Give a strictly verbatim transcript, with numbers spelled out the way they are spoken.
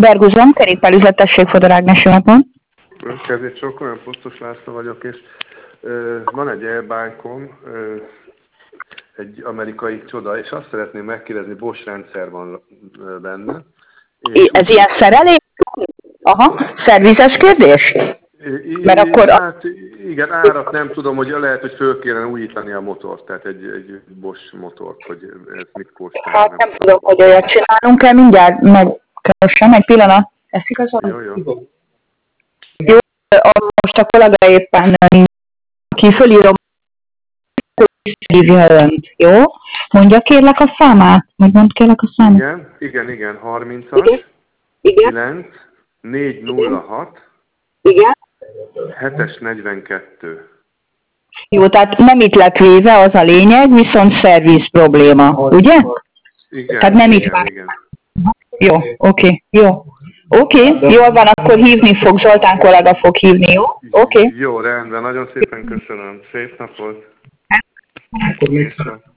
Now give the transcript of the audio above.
Berguzom, kerékpárüzletesség Fodor Ágnes Jonathan. Kezdét sok, olyan Posztos László vagyok, és ö, van egy airbike-om, ö, egy amerikai csoda, és azt szeretném megkérdezni, Bosch rendszer van ö, benne. És ez úgy, ilyen szerelés? Aha, szervizes kérdés? I- Mert akkor... Hát igen, árat nem tudom, hogy lehet, hogy föl kéne újítani a motort, tehát egy, egy Bosch motort, hogy ez mit kóstol. Hát nem, nem tudom, hogy olyat csinálnunk kell, mindjárt megkeresem, egy pillanat. Ezt igazol? Jó, jó. Jó, most a kollega éppen ki fölírom, hogy hívja önt, jó? Mondja kérlek a számát, vagy mondd kérlek a számát. Igen, igen, igen, harmincas, kilenc, négy nulla hat, igen. hetes negyvenkettő. Jó, tehát nem itt lett véve, az a lényeg, viszont szerviz probléma, ugye? Igen, tehát nem igen, itt van. igen. Jó, oké, okay, jó. Oké, okay, jól van, akkor hívni fog, Zoltán kollega fog hívni, jó? Oké. Okay. Jó, rendben, nagyon szépen köszönöm. Szép napot. Hát,